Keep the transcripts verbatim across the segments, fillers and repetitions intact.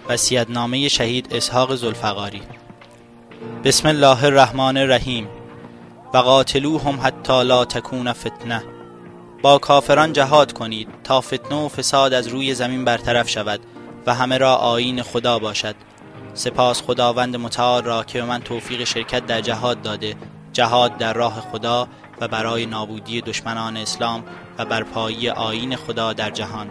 وصیت‌نامه شهید اسحاق ذوالفقاری. بسم الله الرحمن الرحیم. و قاتلوهم حتی لا تکون فتنه. با کافران جهاد کنید تا فتنه و فساد از روی زمین برطرف شود و همه را آیین خدا باشد. سپاس خداوند متعال را که به من توفیق شرکت در جهاد داده، جهاد در راه خدا و برای نابودی دشمنان اسلام و برپایی آیین خدا در جهان.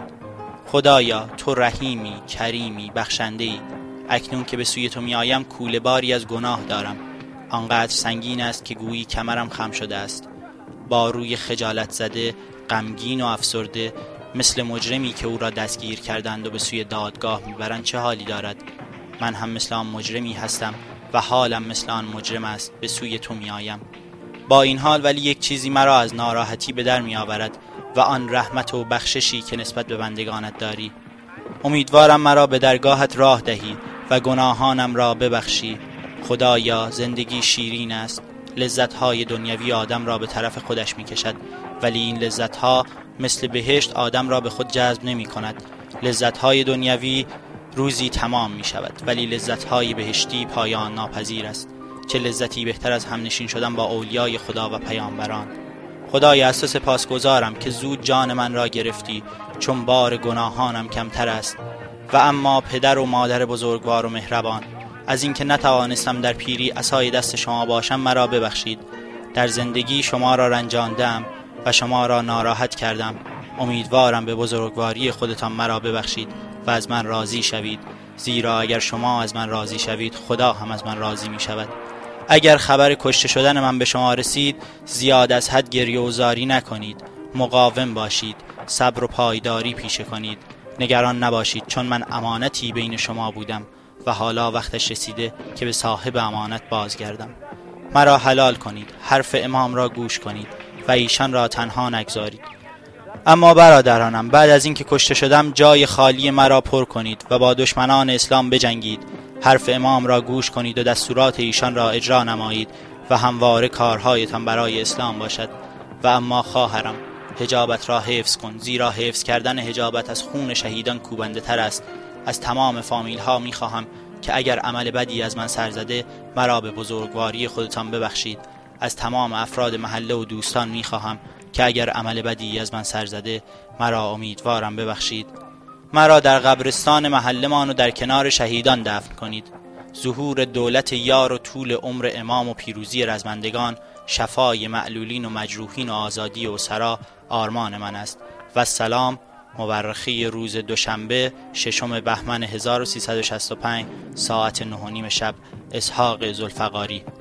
خدایا تو رحیمی، کریمی، بخشنده‌ای. اکنون که به سوی تو می آیم کوله باری از گناه دارم، آنقدر سنگین است که گویی کمرم خم شده است. با روی خجالت زده، غمگین و افسرده، مثل مجرمی که او را دستگیر کردند و به سوی دادگاه میبرند چه حالی دارد؟ من هم مثل آن مجرمی هستم و حالم مثل آن مجرم است. به سوی تو می آیم. با این حال ولی یک چیزی مرا از ناراحتی به در می آورد و آن رحمت و بخششی که نسبت به بندگانت داری. امیدوارم مرا به درگاهت راه دهی و گناهانم را ببخشی. خدایا زندگی شیرین است. لذت‌های دنیوی آدم را به طرف خودش می کشد، ولی این لذت‌ها مثل بهشت آدم را به خود جذب نمی کند. لذت‌های دنیوی روزی تمام می شود، ولی لذت‌های بهشتی پایان ناپذیر است. چه لذتی بهتر از همنشین شدن با اولیای خدا و پیامبران. خدایا از تو سپاسگزارم که زود جان من را گرفتی، چون بار گناهانم کمتر است. و اما پدر و مادر بزرگوار و مهربان، از اینکه نتوانستم در پیری عصای دست شما باشم مرا ببخشید. در زندگی شما را رنجاندم و شما را ناراحت کردم. امیدوارم به بزرگواری خودتان مرا ببخشید و از من راضی شوید، زیرا اگر شما از من راضی شوید خدا هم از من راضی می شود. اگر خبر کشته شدن من به شما رسید زیاد از حد گریه و زاری نکنید. مقاوم باشید، صبر و پایداری پیشه کنید. نگران نباشید، چون من امانتی بین شما بودم و حالا وقتش رسیده که به صاحب امانت بازگردم. مرا حلال کنید، حرف امام را گوش کنید و ایشان را تنها نگذارید. اما برادرانم، بعد از اینکه کشته شدم جای خالی مرا پر کنید و با دشمنان اسلام بجنگید. حرف امام را گوش کنید و دستورات ایشان را اجرا نمایید و همواره کارهایتان برای اسلام باشد. و اما خواهرم، حجابت را حفظ کن، زیرا حفظ کردن حجابت از خون شهیدان کوبنده تر است. از تمام فامیل ها می خواهم که اگر عمل بدی از من سر زده مرا به بزرگواری خودتان ببخشید. از تمام افراد محله و دوستان می خواهم که اگر عمل بدی از من سر زده مرا امیدوارم ببخشید. مرا در قبرستان محله‌مان و در کنار شهیدان دفن کنید. ظهور دولت یار و طول عمر امام و پیروزی رزمندگان، شفای معلولین و مجروحین و آزادی اسرا آرمان من است. و سلام. مورخی روز دوشنبه ششم بهمن هزار و سیصد و شصت و پنج ساعت نه و نیم شب، اسحاق ذوالفقاری.